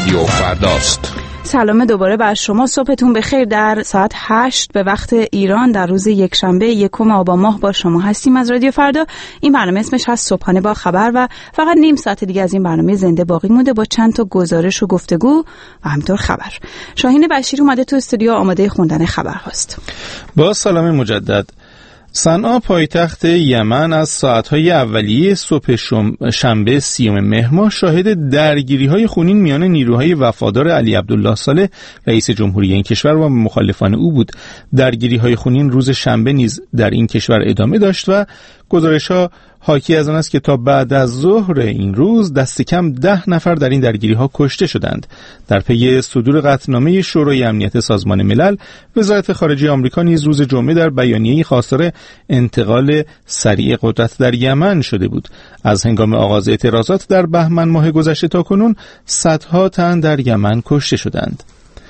رادیو فرداست. سلام دوباره بر شما، صبحتون بخیر. در ساعت 8 به وقت ایران در روز یکشنبه 1 آبان ماه با شما هستیم از رادیو فردا. این برنامه اسمش هست صبحانه با خبر و فقط نیم ساعت دیگه از این برنامه زنده باقی مونده با چند تا گزارش و گفتگو و همینطور خبر. شاهین بشیری اومده تو استودیو آماده خوندن خبر هست. با سلام مجدد. صنعا پایتخت یمن از ساعتهای اولیه صبح شنبه 30 مهر ماه شاهد درگیری‌های خونین میان نیروهای وفادار علی عبدالله صالح رئیس جمهوری این کشور و مخالفان او بود. درگیری‌های خونین روز شنبه نیز در این کشور ادامه داشت و گزارش‌ها حاکی از آن است که تا بعد از ظهر این روز دست کم 10 نفر در این درگیری‌ها کشته شدند. در پی صدور قطعنامه شورای امنیت سازمان ملل، وزارت خارجه آمریکا نیز روز جمعه در بیانیه‌ای خواستار انتقال سریع قدرت در یمن شده بود. از هنگام آغاز اعتراضات در بهمن ماه گذشته تا کنون صدها تن در یمن کشته شدند.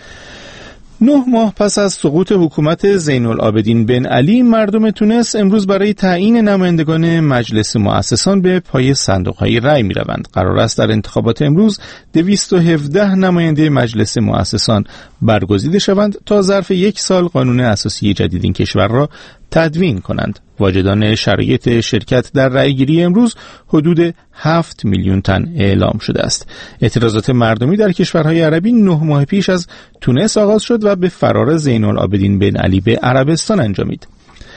9 ماه پس از سقوط حکومت زین العابدین بن علی، مردم تونس امروز برای تعیین نمایندگان مجلس مؤسسان به پای صندوق‌های رای می‌روند. قرار است در انتخابات امروز 217 نماینده مجلس مؤسسان برگزیده شوند تا ظرف 1 سال قانون اساسی جدید این کشور را تدوین کنند. واجدان شرایط شرکت در رأیگیری امروز حدود 7 میلیون تن اعلام شده است. اعتراضات مردمی در کشورهای عربی 9 ماه پیش از تونس آغاز شد و به فرار زین العابدین بن علی به عربستان انجامید.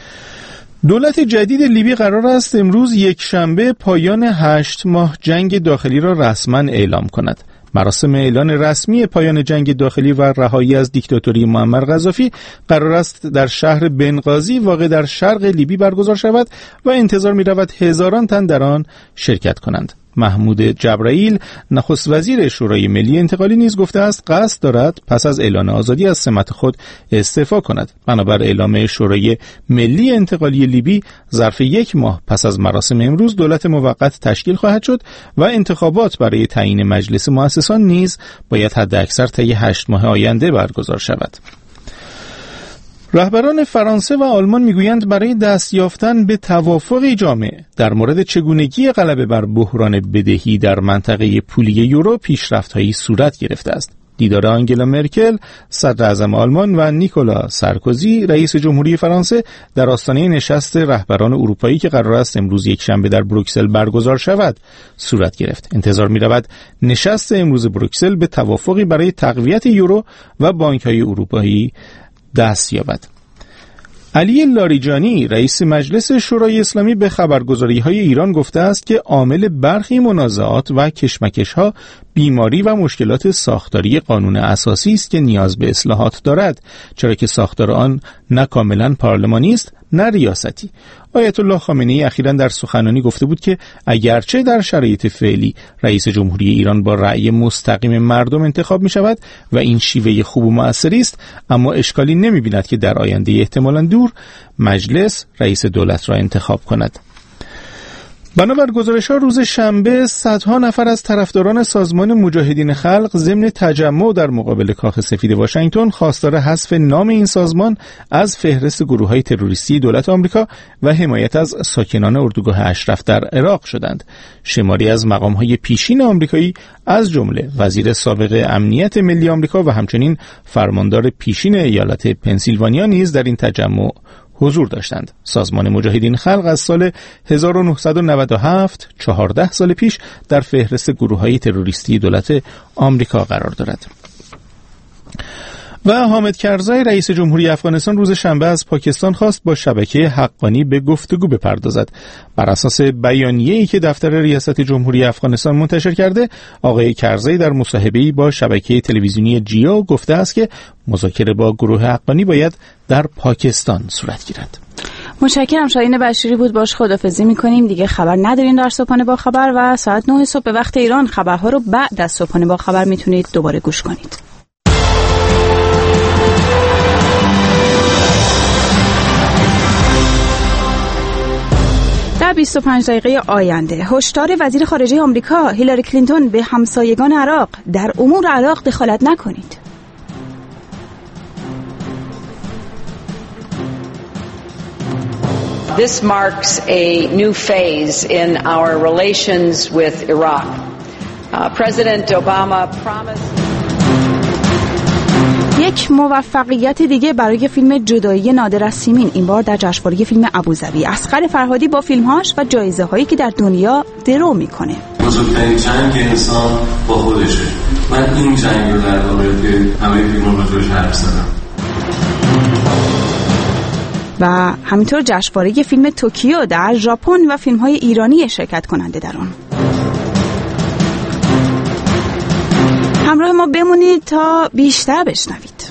دولت جدید لیبی قرار است امروز یکشنبه پایان 8 ماه جنگ داخلی را رسما اعلام کند. مراسم اعلان رسمی پایان جنگ داخلی و رهایی از دیکتاتوری معمر قذافی قرار است در شهر بنغازی واقع در شرق لیبی برگزار شود و انتظار می رود هزاران تن در آن شرکت کنند. محمود جبرائیل نخست وزیر شورای ملی انتقالی نیز گفته است قصد دارد پس از اعلان آزادی از سمت خود استعفا کند. بنابر اعلام شورای ملی انتقالی لیبی ظرف 1 ماه پس از مراسم امروز دولت موقت تشکیل خواهد شد و انتخابات برای تعیین مجلس مؤسسان نیز باید حداکثر طی 8 ماه آینده برگزار شود. رهبران فرانسه و آلمان میگویند برای دست یافتن به توافقی جامع در مورد چگونگی غلبه بر بحران بدهی در منطقه پولی یورو پیشرفت‌هایی صورت گرفته است. دیدار آنگلا مرکل صدر اعظم آلمان و نیکولا سارکوزی رئیس جمهوری فرانسه در آستانه نشست رهبران اروپایی که قرار است امروز یکشنبه در بروکسل برگزار شود صورت گرفت. انتظار می‌رود نشست امروز بروکسل به توافقی برای تقویت یورو و بانک‌های اروپایی دست یابد. علی لاریجانی رئیس مجلس شورای اسلامی به خبرگزاری‌های ایران گفته است که عامل برخی منازعات و کشمکش‌ها بیماری و مشکلات ساختاری قانون اساسی است که نیاز به اصلاحات دارد، چرا که ساختار آن نه کاملا پارلمانی است نه ریاستی. آیت الله خامنه‌ای اخیراً در سخنرانی گفته بود که اگرچه در شرایط فعلی رئیس جمهوری ایران با رأی مستقیم مردم انتخاب می شود و این شیوه خوب و مؤثری است، اما اشکالی نمی بیند که در آینده احتمالاً دور مجلس رئیس دولت را انتخاب کند. بنابر گزارش‌ها روز شنبه صدها نفر از طرفداران سازمان مجاهدین خلق ضمن تجمع در مقابل کاخ سفید واشنگتن خواستار حذف نام این سازمان از فهرست گروه‌های تروریستی دولت آمریکا و حمایت از ساکنان اردوگاه اشرف در عراق شدند. شماری از مقام‌های پیشین آمریکایی از جمله وزیر سابق امنیت ملی آمریکا و همچنین فرماندار پیشین ایالت پنسیلوانیا نیز در این تجمع حضور داشتند. سازمان مجاهدین خلق از سال 1997 14 سال پیش در فهرست گروه‌های تروریستی دولت آمریکا قرار دارد. و حامد کرزای رئیس جمهوری افغانستان روز شنبه از پاکستان خواست با شبکه حقانی به گفتگو بپردازد. بر اساس بیانیه‌ای که دفتر ریاست جمهوری افغانستان منتشر کرده، آقای کرزای در مصاحبه‌ای با شبکه تلویزیونی جیو گفته است که مذاکره با گروه حقانی باید در پاکستان صورت گیرد. متشکرم. شاهین بشیری بود، باش خداحافظی می‌کنیم. دیگه خبر نداریم در صبحانه با خبر و ساعت 9 صبح به وقت ایران خبرها رو بعد از صبحانه با خبر میتونید دوباره گوش کنید. در 25 دقیقه آینده هشدار وزیر خارجه آمریکا هیلاری کلینتون به همسایگان عراق: در امور عراق دخالت نکنید. This marks a new phase in our relations with Iraq. President Obama promised یک موفقیت دیگه برای فیلم جدایی نادر از سیمین، این بار در جشنواره فیلم ابوظبی. اصغر فرهادی با فیلمهاش و جایزه‌هایی که در دنیا درو میکنه. بزرگترین جنگ انسان با خودشه. من این جنگ رو در واقع که همه فیلم‌ها راجعش حرف زدم. و همینطور جشنواره فیلم توکیو در ژاپن و فیلم‌های ایرانی شرکت کننده در آن. همراه ما بمونید تا بیشتر بشنوید.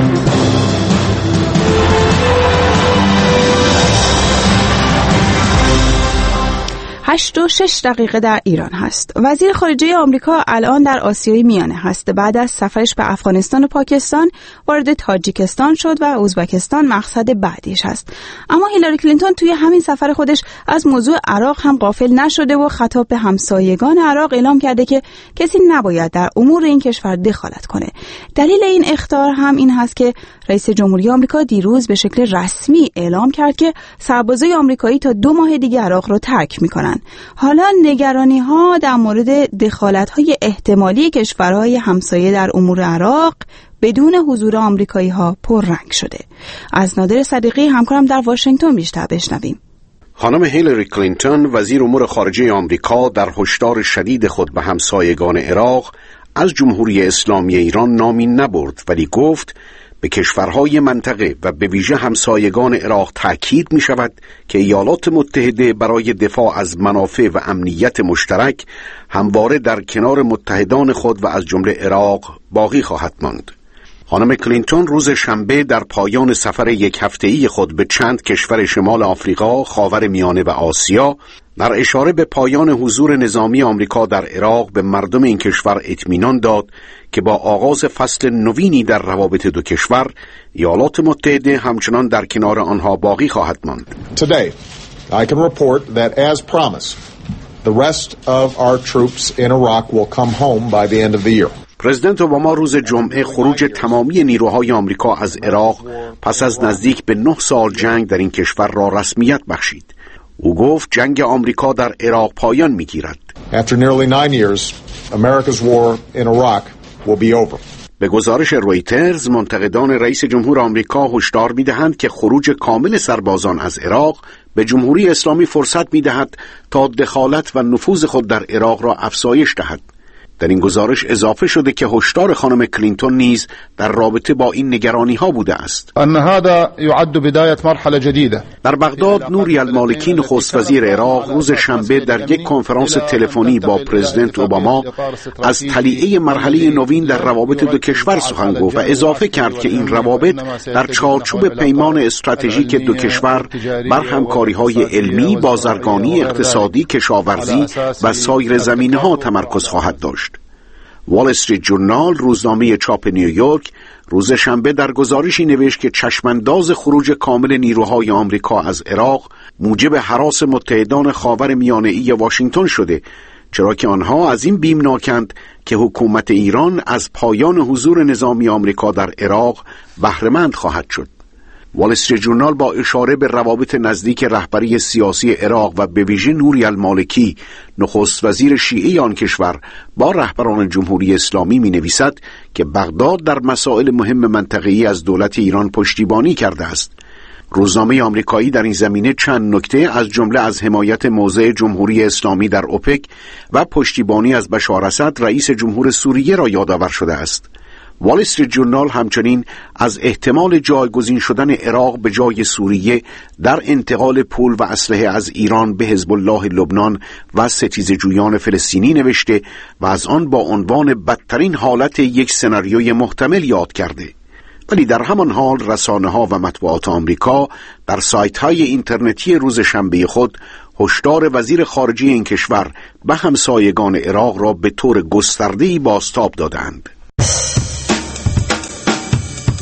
8:06 در ایران هست. وزیر خارجه آمریکا الان در آسیای میانه هست. بعد از سفرش به افغانستان و پاکستان وارد تاجیکستان شد و ازبکستان مقصد بعدیش هست. اما هیلاری کلینتون توی همین سفر خودش از موضوع عراق هم غافل نشده و خطاب به همسایگان عراق اعلام کرده که کسی نباید در امور این کشور دخالت کنه. دلیل این اخطار هم این هست که رئیس جمهوری آمریکا دیروز به شکل رسمی اعلام کرد که سربازای آمریکایی تا 2 ماه دیگه عراق رو ترک میکنن. حالا نگرانی‌ها در مورد دخالت‌های احتمالی کشورهای همسایه در امور عراق بدون حضور آمریکایی‌ها پررنگ شده. از نادر صدیقی همکارم در واشنگتن بیشتر بشنویم. خانم هیلاری کلینتون وزیر امور خارجه آمریکا در هشدار شدید خود به همسایگان عراق از جمهوری اسلامی ایران نامی نبرد، ولی گفت به کشورهای منطقه و به ویژه همسایگان عراق تأکید می شود که ایالات متحده برای دفاع از منافع و امنیت مشترک همواره در کنار متحدان خود و از جمله عراق باقی خواهد ماند. خانم کلینتون روز شنبه در پایان سفر 1 هفته‌ای خود به چند کشور شمال آفریقا، خاورمیانه و آسیا در اشاره به پایان حضور نظامی آمریکا در عراق به مردم این کشور اطمینان داد که با آغاز فصل نوینی در روابط دو کشور، ایالات متحده همچنان در کنار آنها باقی خواهد ماند. Today, I can report that as promised, the rest of our troops in Iraq will come home by the end of the year. پرزیدنت اوباما روز جمعه خروج تمامی نیروهای آمریکا از عراق پس از نزدیک به 9 سال جنگ در این کشور را رسمیت بخشید. او گفت جنگ آمریکا در عراق پایان می‌گیرد. After nearly 9 years, America's war in Iraq will be over. به گزارش رویترز، منتقدان رئیس جمهور آمریکا هشدار می‌دهند که خروج کامل سربازان از عراق به جمهوری اسلامی فرصت می‌دهد تا دخالت و نفوذ خود در عراق را افزایش دهد. در این گزارش اضافه شده که هشدار خانم کلینتون نیز در رابطه با این نگرانی‌ها بوده است. ان هذا يعد بدايه مرحله جديده. در بغداد، نوری المالکی نخست وزیر عراق روز شنبه در یک کنفرانس تلفنی با پرزیدنت اوباما از تلیعه مرحله نوین در روابط دو کشور سخن گفت و اضافه کرد که این روابط در چارچوب پیمان استراتژیک دو کشور بر همکاری‌های علمی، بازرگانی، اقتصادی، کشاورزی و سایر زمینه‌ها تمرکز خواهد داشت. وال استریت جورنال، روزنامه چاپ نیویورک، روز شنبه در گزارشی نوشت که چشمانداز خروج کامل نیروهای آمریکا از عراق موجب هراس متحدان خاورمیانه‌ای واشنگتن شده، چرا که آنها از این بیمناکند که حکومت ایران از پایان حضور نظامی آمریکا در عراق بهره‌مند خواهد شد. وال استریت جورنال با اشاره به روابط نزدیک رهبری سیاسی عراق و به ویژه نوری المالکی، نخست وزیر شیعی آن کشور، با رهبران جمهوری اسلامی می نویسد که بغداد در مسائل مهم منطقه‌ای از دولت ایران پشتیبانی کرده است. روزنامه آمریکایی در این زمینه چند نکته از جمله از حمایت موضع جمهوری اسلامی در اوپک و پشتیبانی از بشار اسد رئیس جمهور سوریه را یادآور شده است. وال استریت جورنال همچنین از احتمال جایگزین شدن عراق به جای سوریه در انتقال پول و اسلحه از ایران به حزب الله لبنان و ستیزجویان فلسطینی نوشته و از آن با عنوان بدترین حالت یک سناریوی محتمل یاد کرده. ولی در همان حال رسانه‌ها و مطبوعات آمریکا در سایت‌های اینترنتی روز شنبه خود هشدار وزیر خارجه این کشور به همسایگان عراق را به طور گسترده‌ای بازتاب دادند.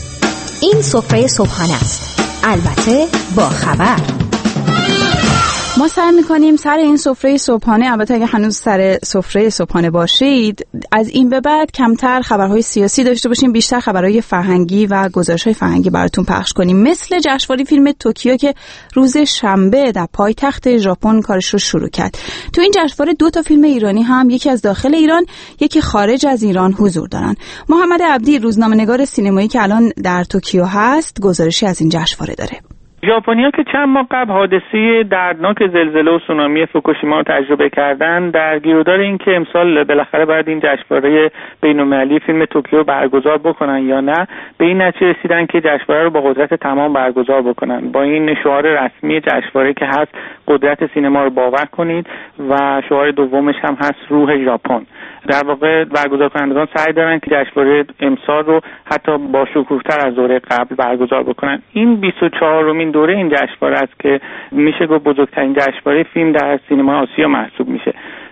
این سفره صبحانه است، البته با خبر. ما سعی می‌کنیم سر این سفره صبحانه، البته اگه هنوز سر سفره صبحانه باشید، از این به بعد کمتر خبرهای سیاسی داشته باشیم، بیشتر خبرهای فرهنگی و گزارش‌های فرهنگی براتون پخش کنیم، مثل جشنواره فیلم توکیو که روز شنبه در پایتخت ژاپن کارش رو شروع کرد. تو این جشنواره 2 تا فیلم ایرانی هم، یکی از داخل ایران، یکی خارج از ایران حضور دارن. محمد عبدی، روزنامه‌نگار سینمایی که الان در توکیو هست، گزارشی از این جشنواره داره. ژاپنی‌ها که چند ماه قبل حادثه دردناک زلزله و سونامی فوکوشیما رو تجربه کردن، در گیرودار این که امسال بالاخره باید این جشنواره بین‌المللی فیلم توکیو برگزار بکنن یا نه، به این نتیجه رسیدن که جشنواره رو با قدرت تمام برگزار بکنن. با این شعار رسمی جشنواره که هست قدرت سینما رو باور کنید و شعار دومش هم هست روح ژاپن. در واقع برگزار کنندگان سعی دارن که جشنواره امسال رو حتی با شکوفتر از دوره قبل برگزار بکنن. این 24مین دوره این جشنواره است که میشه گفت بزرگترین جشنواره فیلم در سینما آسیا محسوب میشه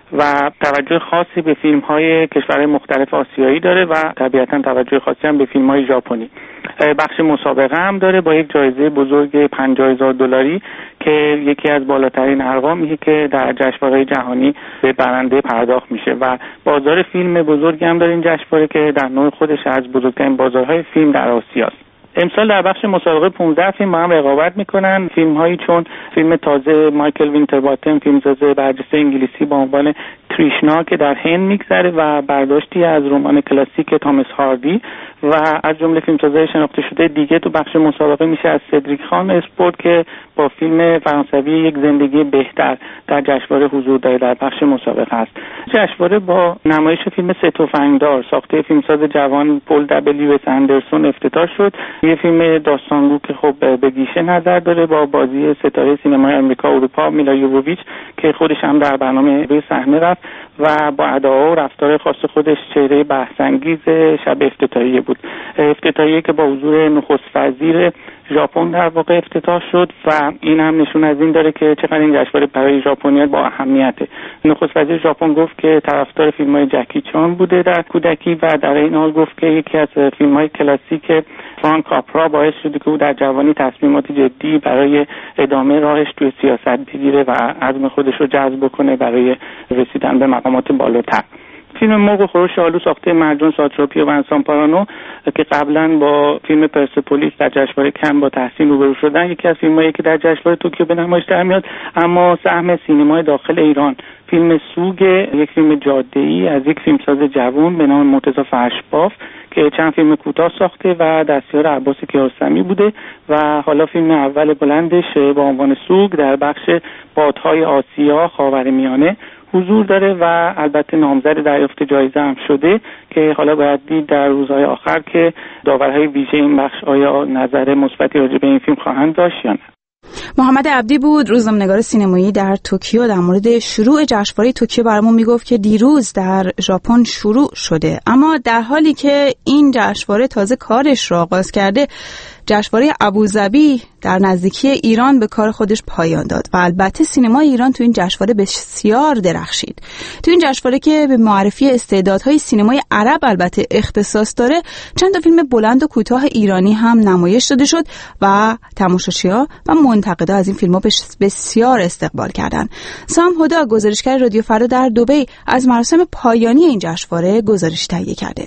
و توجه خاصی به فیلم‌های کشورهای مختلف آسیایی داره و طبیعتاً توجه خاصی هم به فیلم‌های ژاپنی. بخش مسابقه هم داره با یک جایزه بزرگ $50,000 که یکی از بالاترین ارقامیه که در جشنواره‌های جهانی به برنده پرداخت میشه و بازار فیلم بزرگی هم داره این جشنواره که در نوع خودش از بزرگترین بازارهای فیلم در آسیاست. امسال در بخش مسابقه 15 فیلم با هم رقابت میکنن. فیلم‌هایی چون فیلم تازه مایکل وینترباتن، فیلمساز برجسته انگلیسی با عنوان تریشنا که در هند میگذره و برداشتی از رمان کلاسیک تامس هاردی و از جمله فیلمسازهای شناخته شده دیگه تو بخش مسابقه میشه از سدریک خان اسپورت که با فیلم فرانسوی یک زندگی بهتر در جشنواره حضور داره در بخش مسابقه است. جشنواره با نمایش فیلم سه تفنگدار ساخته فیلمساز جوان پل دبلیو اندرسون افتتاح شد. یه فیلم داستانگو که خب به گیشه نظر داره با بازی ستاره سینمای آمریکا اروپا میلا یووویچ که خودش هم در برنامه روی صحنه رفت و با اداها و رفتار خاص خودش چهره بحث‌انگیز شب افتتاحیه بود. افتتاحیه که با حضور نخست وزیر ژاپن در واقع افتتاح شد و این هم نشون از این داره که چقدر این جشنواره برای ژاپنی‌ها با اهمیته. نخست وزیر ژاپن گفت که طرفدار فیلم‌های جکی چان بوده در کودکی و در این حال گفت که یکی از فیلم‌های کلاسیک فرانک کاپرا باعث شده که او در جوانی تصمیمات جدی برای ادامه راهش توی سیاست بگیره و عزم خودش رو جذب بکنه برای رسیدن به مقامات بالاتر. فیلم مرغ و خروش آلو ساخته مرجان ساتراپی و ونسان پارانو که قبلا با فیلم پرسپولیس در جشنواره کن با تحسین روبرو شدن، یکی از فیلمایی که در جشنواره توکیو به نمایش در میاد. اما سهم سینمای داخل ایران، فیلم سوگ، یک فیلم جاده‌ای از یک فیلمساز جوان به نام مرتضی فرشباف که چند فیلم کوتاه ساخته و دستیار عباس کیارستمی بوده و حالا فیلم اول بلندش با عنوان سوگ در بخش بادهای آسیا خاورمیانه حضور داره و البته نامزد دریافت جایزه هم شده که حالا باید دید در روزهای آخر که داورهای ویژه این بخش آیا نظر مثبتی راجع به این فیلم خواهند داشت یا نه. محمد عبدی بود، روزنامه‌نگار سینمایی در توکیو، در مورد شروع جشنواره توکیو برامون میگفت که دیروز در ژاپن شروع شده، اما در حالی که این جشنواره تازه کارش را آغاز کرده، جشنواره ابوظبی در نزدیکی ایران به کار خودش پایان داد و البته سینما ایران تو این جشنواره بسیار درخشید. تو این جشنواره که به معرفی استعدادهای سینمای عرب البته اختصاص داره، چند تا فیلم بلند و کوتاه ایرانی هم نمایش داده شد و تماشاچی‌ها و منتقدا از این فیلم‌ها بسیار استقبال کردند. سام هدا، گزارشگر رادیو فردا در دبی، از مراسم پایانی این جشنواره گزارش تهیه کرده.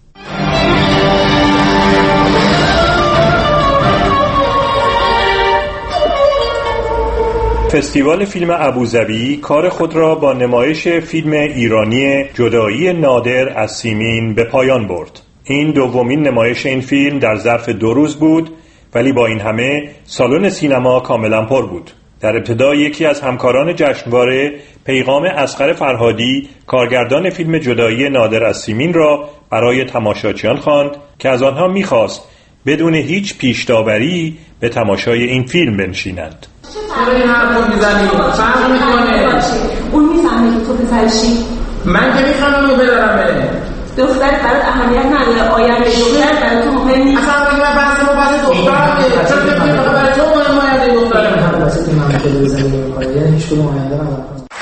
فستیوال فیلم ابوظبی کار خود را با نمایش فیلم ایرانی جدایی نادر از سیمین به پایان برد. این دومین نمایش این فیلم در ظرف 2 روز بود، ولی با این همه سالن سینما کاملا پر بود. در ابتدا یکی از همکاران جشنواره پیغام اصغر فرهادی، کارگردان فیلم جدایی نادر از سیمین را برای تماشاچیان خواند که از آنها می‌خواست بدون هیچ پیش‌داوری به تماشای این فیلم بنشینند. این حرفو میزنی فرق میکنه. اون میفهمه که تو پسرشی. من که میخوام اونو بدارمه. دختر برات اهمیت نداره، آینده دختر برات تو مهم نیست. اصلا اگه من بحث ما بحث دختره، چرا که برای تو مهم آینده دختره؟ من واسه این منطقه بزنیم میکنه، یعنی هیچ کدوم آینده نداره.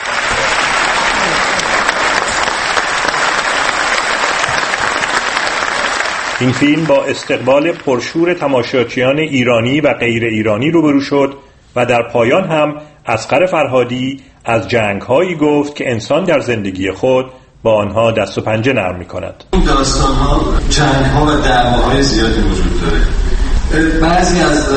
این فیلم با استقبال پرشور تماشاچیان ایرانی و غیر ایرانی روبرو شد و در پایان هم اصغر فرهادی از جنگ‌هایی گفت که انسان در زندگی خود با آنها دست و پنجه نرم می‌کند. این داستان‌ها، جنگ‌ها و دعواهای زیادی وجود داره. بعضی از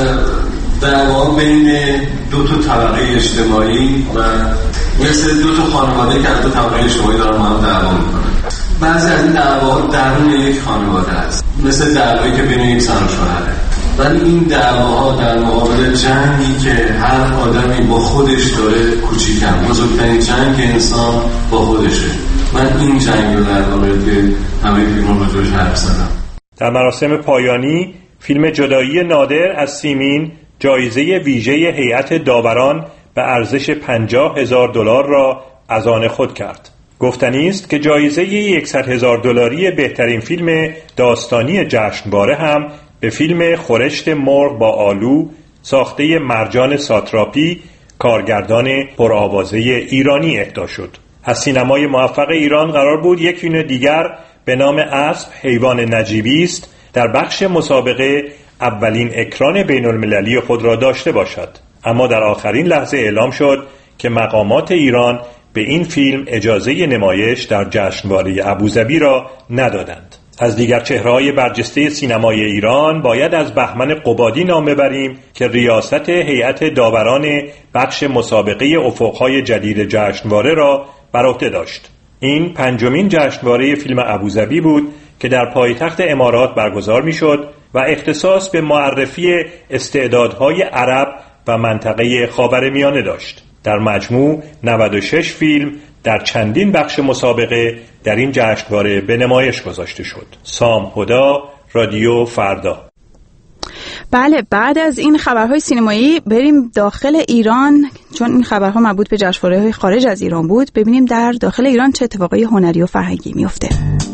دعوا بین دو تا طبقه اجتماعی و مثل دو تا خانواده که از دو طبقه اجتماعی دارن با هم دعوا می‌کنن. بعضی از این دعواها درون یک خانواده است، مثل دعوایی که بین یک زن و شوهره. ولی این دعواها در مقابل جنگی که هر آدمی با خودش داره کوچیکم، بزرگترین جنگ انسان با خودشه. من این جنگ رو در واقع که همه فیلم رو جوش حرف زدم. در مراسم پایانی فیلم جدایی نادر از سیمین جایزه ویژه هیئت داوران به ارزش $50,000 را از آن خود کرد. گفتنی است که جایزه $100,000 بهترین فیلم داستانی جشنواره هم به فیلم خورشت مرغ با آلو ساخته مرجان ساتراپی، کارگردان پرآوازه ایرانی اهدا شد. از سینمای موفق ایران قرار بود یک فیلم دیگر به نام اسب حیوان نجیبی است در بخش مسابقه اولین اکران بین المللی خود را داشته باشد، اما در آخرین لحظه اعلام شد که مقامات ایران به این فیلم اجازه نمایش در جشنواره ابوظبی را ندادند. از دیگر چهره‌های برجسته سینمای ایران باید از بهمن قبادی نام ببریم که ریاست هیئت داوران بخش مسابقه افق‌های جدید جشنواره را بر عهده داشت. این پنجمین جشنواره فیلم ابوظبی بود که در پایتخت امارات برگزار می‌شد و اختصاص به معرفی استعدادهای عرب و منطقه خاورمیانه داشت. در مجموع 96 فیلم در چندین بخش مسابقه در این جشنواره به نمایش گذاشته شد. سام هدا، رادیو فردا. بله، بعد از این خبرهای سینمایی بریم داخل ایران، چون این خبرها مربوط به جشنواره‌های خارج از ایران بود. ببینیم در داخل ایران چه اتفاقای هنری و فرهنگی میفته.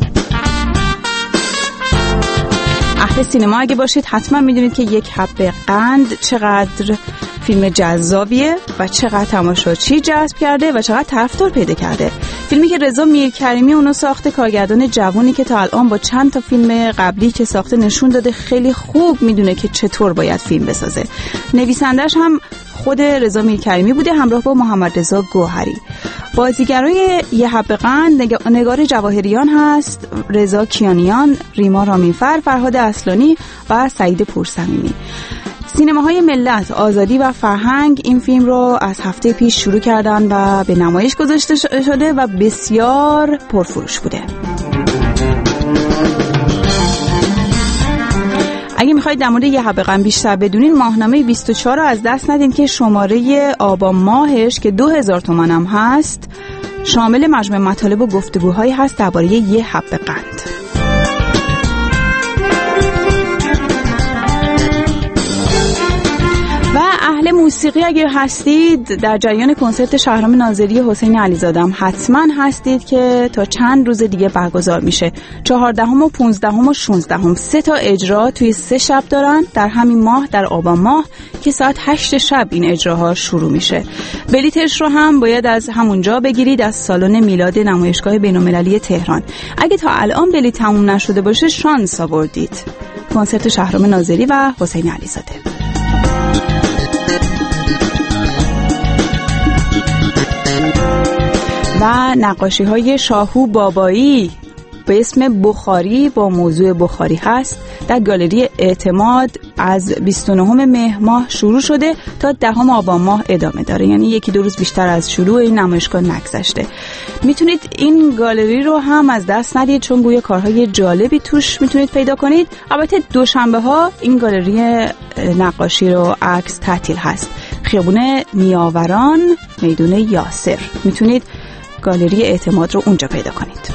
اهل سینما اگه باشید حتما میدونید که یک حبه قند چقدر فیلم جذابیه و چقدر تماشاچی جذب کرده و چقدر طرفدار پیدا کرده. فیلمی که رضا میرکریمی اونو ساخته، کارگردان جوونی که تا الان با چند تا فیلم قبلی که ساخته نشون داده خیلی خوب میدونه که چطور باید فیلم بسازه. نویسندش هم خود رضا میرکریمی بوده همراه با محمد رضا گوهری. بازیگرای یه حبه قند نگار جواهریان هست، رضا کیانیان، ریما رامینفر، فرهاد اصلانی و سعید پورصمیمی. سینماهای ملت، آزادی و فرهنگ این فیلم رو از هفته پیش شروع کردن و به نمایش گذاشته شده و بسیار پرفروش بوده. اگه میخواید در مورد یه حبه قند بیشتر بدونین، ماهنامه 24 رو از دست ندین که شماره آبان ماهش که 2000 تومان هم هست شامل مجموع مطالب و گفتگوهایی هست درباره یه حبه قند. و اهل موسیقی اگر هستید در جریان کنسرت شهرام ناظری حسین علیزاده هم حتما هستید که تا چند روز دیگه برگزار میشه. 14 و 15 و 16 3 تا اجرا توی 3 شب دارن در همین ماه، در آبان ماه که ساعت 8 شب این اجراها شروع میشه. بلیتش رو هم باید از همونجا بگیرید، از سالن میلاد نمایشگاه بین‌المللی تهران. اگه تا الان بلیت تموم نشده باشه شانس آوردید. کنسرت شهرام ناظری و حسین علیزاده. و نقاشی‌های شاهو بابایی به اسم بخاری با موضوع بخاری هست در گالری اعتماد از 29 مهر ماه شروع شده تا 10 آبان ماه ادامه داره، یعنی 1-2 روز بیشتر از شروع این نمایشگاه نگذشته. میتونید این گالری رو هم از دست ندید چون گویا کارهای جالبی توش میتونید پیدا کنید. البته دوشنبه ها این گالری نقاشی رو عکس تعطیل هست. خیابون نیاوران، میدون یاسر، میتونید گالری اعتماد رو اونجا پیدا کنید.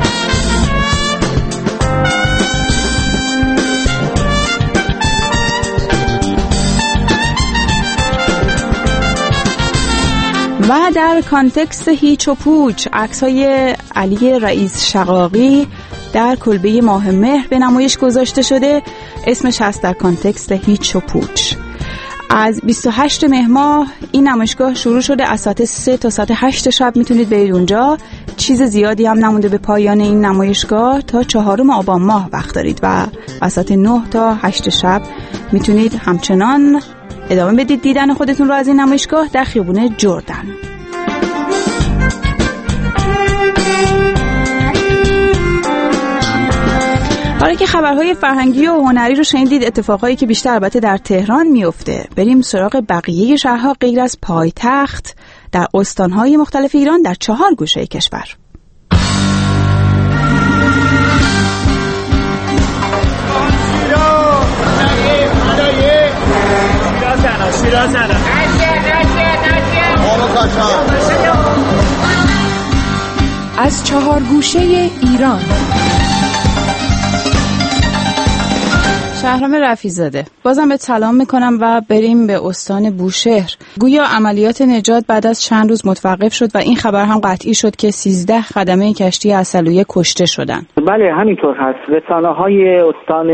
و در کانتکست هیچ و پوچ عکس‌های علی رئیس شقاقی در کلبه ماه مهر به نمایش گذاشته شده. اسمش هست در کانتکست هیچ و پوچ. از 28 مهر ماه این نمایشگاه شروع شده، از ساعت 3 تا ساعت 8 شب میتونید برید اونجا. چیز زیادی هم نمونده به پایان این نمایشگاه، تا 4 آبان ماه وقت دارید و از ساعت 9 تا 8 شب میتونید همچنان ادامه بدید دیدن خودتون رو از این نمایشگاه در خیابون جردن. حالا که خبرهای فرهنگی و هنری رو شنیدید، اتفاقایی که بیشتر البته در تهران میفته، بریم سراغ بقیه شهرها غیر از پایتخت در استانهای مختلف ایران در 4 گوشه کشور. از 4 گوشه ایران. شهرام رفیع‌زاده، بازم به سلام میکنم و بریم به استان بوشهر. گویا عملیات نجات بعد از چند روز متوقف شد و این خبر هم قطعی شد که 13 خدمه کشتی عسلویه کشته شدند. بله همینطور هست. رسانه‌های استان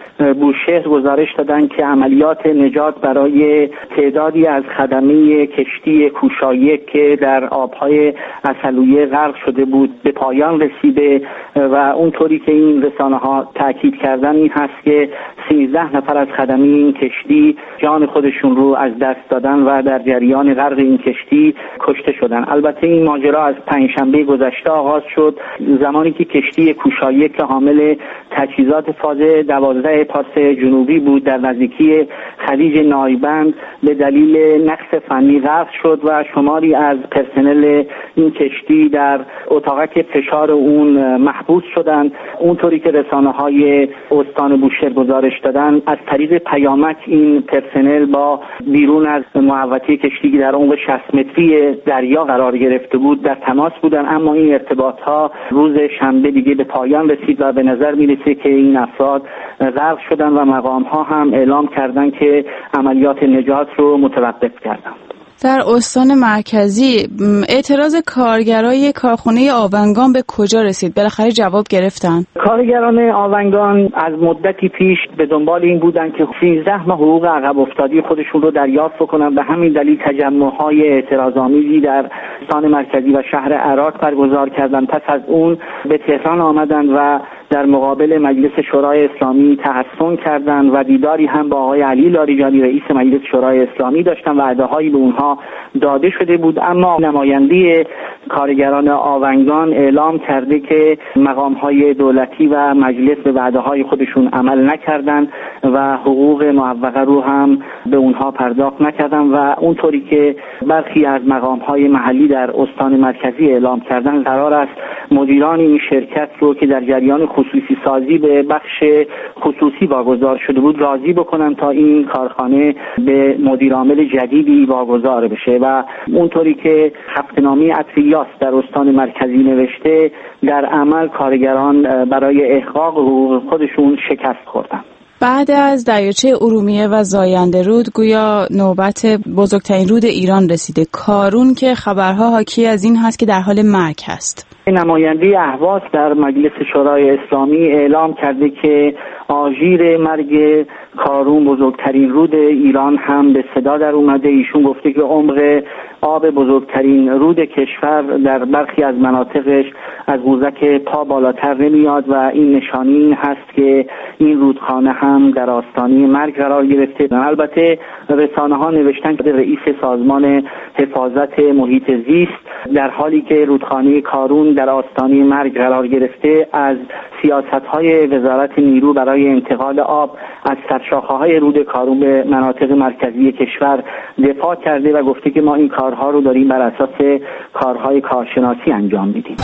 بوشهر گزارش دادن که عملیات نجات برای تعدادی از خدمه کشتی کوشایک که در آبهای عسلویه غرق شده بود به پایان رسیده و اونطوری که این رسانه‌ها تاکید کردن این هست که 13 نفر از خدمه این کشتی جان خودشون رو از دست دادن و در جریان غرق این کشتی کشته شدن. البته این ماجرا از پنجشنبه گذشته آغاز شد، زمانی که کشتی کوشایک که حامل تجهیزات فاز 12 پارس جنوبی بود در نزدیکی خلیج نایبند به دلیل نقص فنی غرق شد و شماری از پرسنل این کشتی در اتاقک فشار اون محبوس شدند. اونطوری که رسانه‌های استان بوشهر گزارش دادن، از طریق پیامک این پرسنل با بیرون از محوطه کشتی که در عمق 60 متری دریا قرار گرفته بود در تماس بودن، اما این ارتباطها روز شنبه دیگه به پایان رسید و به نظر میرسه که این افراد غرق شدن و مقام‌ها هم اعلام کردن که عملیات نجات رو متوقف کردن. در استان مرکزی اعتراض کارگرای کارخانه آونگان به کجا رسید؟ بالاخره جواب گرفتن؟ کارگران آونگان از مدتی پیش به دنبال این بودن که 13 ماه حقوق عقب افتادی خودشون رو دریافت بکنن. به همین دلیل تجمع‌های اعتراض‌آمیزی در استان مرکزی و شهر عراق برگزار کردند. پس از اون به تهران آمدند و در مقابل مجلس شورای اسلامی تحصن کردند و دیداری هم با آقای علی لاریجانی رئیس مجلس شورای اسلامی داشتن. وعده‌هایی به اونها داده شده بود، اما نماینده کارگران آونگان اعلام کرده که مقام‌های دولتی و مجلس به وعده‌های خودشون عمل نکردند و حقوق معوقه رو هم به اونها پرداخت نکردند و اونطوری که برخی از مقام‌های محلی در استان مرکزی اعلام کردند، قرار است مدیران این شرکت رو که در جریان خصوصی سازی به بخش خصوصی واگذار شده بود راضی بکنن تا این کارخانه به مدیرعامل جدیدی واگذار بشه و اونطوری که هفته‌نامه اطریاس در استان مرکزی نوشته، در عمل کارگران برای احقاق حقوق خودشون شکست خوردن. بعد از دریاچه ارومیه و زاینده رود گویا نوبت بزرگترین رود ایران رسیده، کارون، که خبرها حاکی از این هست که در حال مرگ هست. نماینده اهواز در مجلس شورای اسلامی اعلام کرده که آژیر مرگ کارون بزرگترین رود ایران هم به صدا در اومده. ایشون گفته که عمق آب بزرگترین رود کشور در برخی از مناطقش از قوزک پا بالاتر نمیاد و این نشانی این هست که این رودخانه هم در آستانه مرگ قرار گرفته. البته رسانه‌ها نوشتن که رئیس سازمان حفاظت محیط زیست در حالی که رودخانه کارون در آستانه مرگ قرار گرفته، از سیاست‌های وزارت نیرو برای انتقال آب از سرشاخه‌های رود کارون به مناطق مرکزی کشور دفاع کرده و گفته که ما این کارها رو داریم بر اساس کارهای کارشناسی انجام میدیم.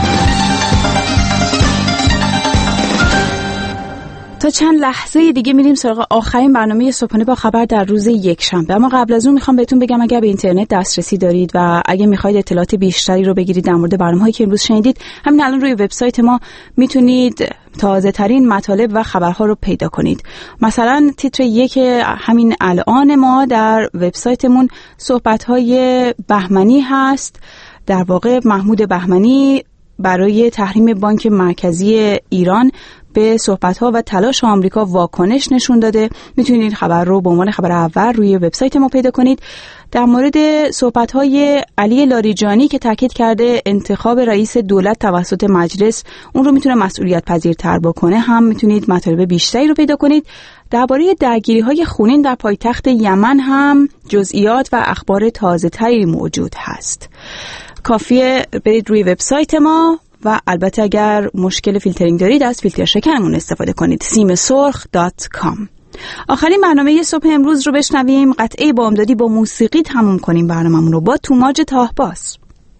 تا چند لحظه دیگه میریم سراغ آخرین برنامه صبحانه با خبر در روز یکشنبه. اما قبل از اون میخوام بهتون بگم اگر به اینترنت دسترسی دارید و اگه میخواید اطلاعات بیشتری رو بگیرید در مورد برنامه‌هایی که امروز شنیدید، همین الان روی وبسایت ما میتونید تازه ترین مطالب و خبرها رو پیدا کنید. مثلا تیتر 1 همین الان ما در وبسایتمون صحبت‌های بهمنی هست. در واقع محمود بهمنی برای تحریم بانک مرکزی ایران به صحبت‌ها و تلاش آمریکا واکنش نشون داده. میتونید این خبر رو به عنوان خبر اول روی وبسایت ما پیدا کنید. در مورد صحبت‌های علی لاریجانی که تاکید کرده انتخاب رئیس دولت توسط مجلس اون رو میتونه مسئولیت پذیرتر بکنه هم میتونید مطالب بیشتری رو پیدا کنید. درباره درگیری‌های خونین در پایتخت یمن هم جزئیات و اخبار تازه‌تری موجود هست. کافیه برید روی وبسایت ما و البته اگر مشکل فیلترینگ دارید از فیلتر شکنمون استفاده کنید. simesurkh.com. آخرین برنامه صبح امروز رو بشنویم. قطعه بامدادی با موسیقی تموم کنیم برنامه‌مون رو با توماج تاهباز.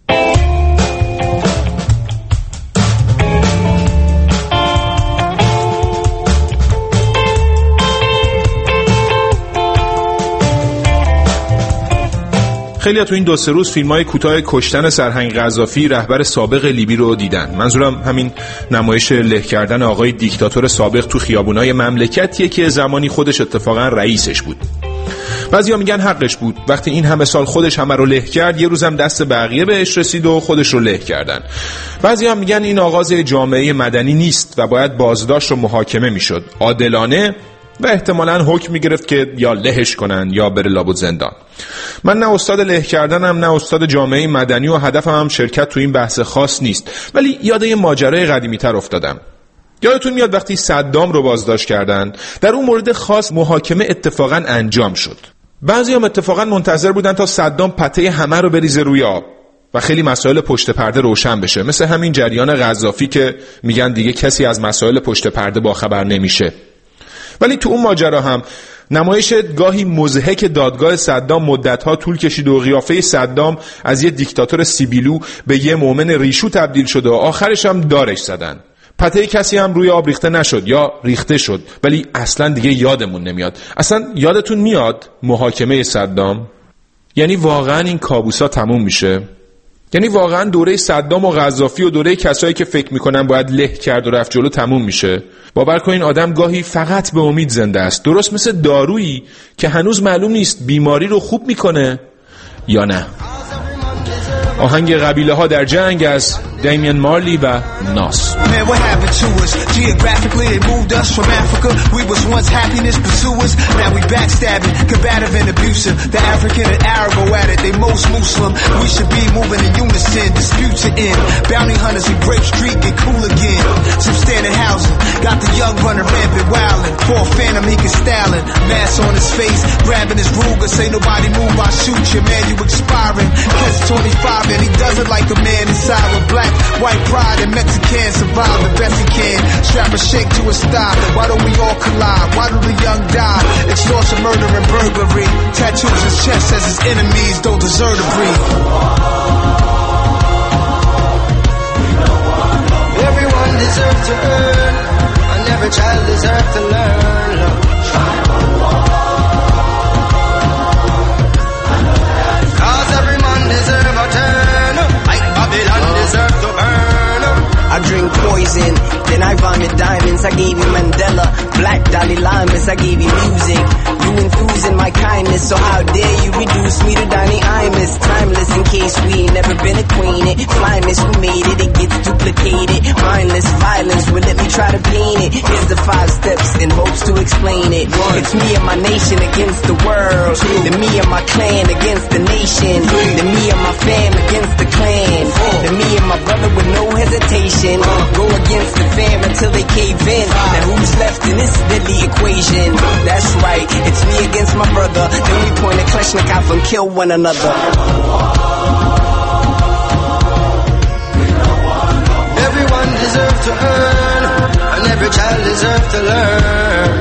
خیلی تو این 2-3 روز فیلم‌های کوتاه کشتن سرهنگ قذافی رهبر سابق لیبی رو دیدن. منظورم همین نمایش له کردن آقای دیکتاتور سابق تو خیابونای مملکتیه که زمانی خودش اتفاقا رئیسش بود. بعضیا میگن حقش بود، وقتی این همه سال خودش همه رو له کرد یه روزم دست بقیه بهش رسید و خودش رو له کردن. بعضیا میگن این آغاز جامعه مدنی نیست و باید بازداشت و محاکمه میشد، عادلانه و احتمالاً حکم میگرفت که یا لهش کنن یا بره لابد زندان. من نه استاد له کردنم نه استاد جامعه مدنی و هدفم هم شرکت تو این بحث خاص نیست، ولی یاد یه ماجرای قدیمی تر افتادم. یادتون میاد وقتی صدام رو بازداشت کردن در اون مورد خاص محاکمه اتفاقاً انجام شد. بعضی هم اتفاقاً منتظر بودن تا صدام پته همه رو بریزه روی آب و خیلی مسائل پشت پرده روشن بشه، مثل همین جریان قذافی که میگن دیگه کسی از مسائل پشت پرده باخبر نمیشه. ولی تو اون ماجرا هم نمایش گاهی مضحک دادگاه صدام مدتها طول کشید و قیافه صدام از یه دیکتاتور سیبیلو به یه مؤمن ریشو تبدیل شد و آخرش هم دارش زدن. پته کسی هم روی آب ریخته نشد یا ریخته شد، ولی اصلا دیگه یادمون نمیاد. اصلا یادتون میاد محاکمه صدام؟ یعنی واقعا این کابوسا تموم میشه؟ یعنی واقعا دوره صدام و قذافی و دوره کسایی که فکر میکنن باید له کرد و رفت جلو تموم میشه؟ باور کنین آدم گاهی فقط به امید زنده است، درست مثل دارویی که هنوز معلوم نیست بیماری رو خوب میکنه یا نه. آهنگ قبیله ها در جنگ از دیمین مارلی و ناس. Got the young runner rampant wildin', for a phantom he can stylin', mask on his face, grabbing his Ruger, say nobody move, I shoot you, man, you expiring. Catch 25 and he does it like a man inside with black, white pride and Mexican, survive the best he can. Strap a shake to his thigh, why don't we all collide? Why do the young die? Extortion, murder and burglary, tattoos his chest says his enemies don't deserve to breathe. Everyone deserves to earn. Every child deserves to learn. Cause every man deserves a turn, like Babylon deserves to burn. I drink poison, then I vomit diamonds. I gave you Mandela, Black Dalai Lamas. I gave you music, you enthuse in my kindness. So how dare you reduce me to Donnie Imus? Timeless in case we ain't never been acquainted. Flyness, we made it, it gets duplicated. Mindless violence, well let me try to paint it. Here's the 5 steps in hopes to explain it. It's me and my nation against the world. Then me and my clan against the nation. Then me and my fam against the clan. Then me and my brother with no hesitation. Go against the fam until they cave in. Now who's left in this deadly equation? That's right, it's me against my brother. Then we point a Kalashnikov and kill one another. Everyone deserves to earn, and every child deserves to learn.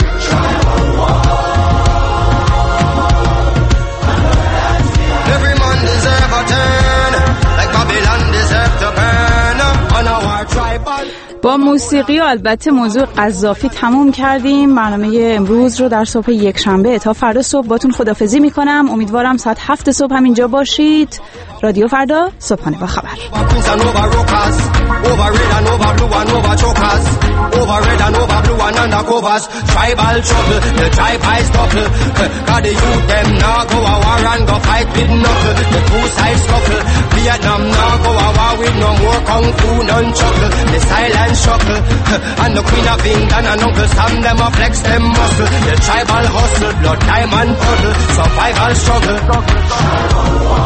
Every man deserves a turn, like Babylon deserves to burn. On our tribal. با موسیقی و البته موضوع قذافی تموم کردیم برنامه امروز رو در صبح یک شنبه. تا فردا صبح باتون خداحافظی میکنم. امیدوارم ساعت 7 صبح هم اینجا باشید. رادیو فردا، صبحانه با خبر. over red and over blue and undercovers. Tribal trouble, the tribe eyes double. Got the youth them now go a war and go fight with knuckle. The two sides scuffle. Vietnam now go a war with no more kung fu, none chuckle. The silent shuckle. And the Queen of England and Uncle Sam them a flex them muscle. The tribal hustle, blood, time and puddle. Survival struggle.